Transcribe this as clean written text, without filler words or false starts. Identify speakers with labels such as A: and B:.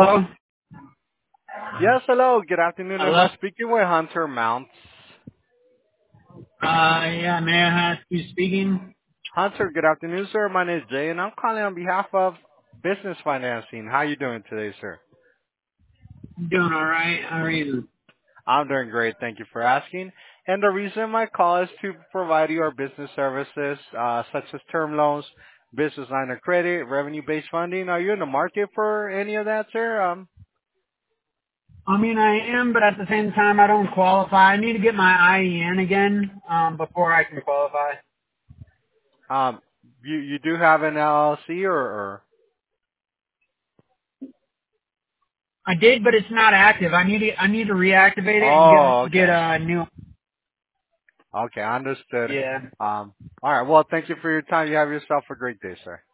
A: Hello?
B: Yes, hello. Good afternoon. Am
A: Hello?
B: I speaking with Hunter Mounts?
A: Yeah, may I ask who's speaking?
B: Hunter, good afternoon, sir. My name is Jay, and I'm calling on behalf of Business Financing. How you doing today, sir?
A: I'm doing alright. How are you?
B: I'm doing great. Thank you for asking. And the reason my call is to provide you our business services, such as term loans, business line of credit, revenue-based funding. Are you in the market for any of that, sir?
A: I mean, I am, but at the same time, I don't qualify. I need to get my IEN again, before I can qualify.
B: Um, you do have an LLC or?
A: I did, but it's not active. I need to reactivate it and
B: Oh,
A: get
B: okay.
A: a new.
B: Okay, understood.
A: Yeah.
B: All right. Well, thank you for your time. You have yourself a great day, sir.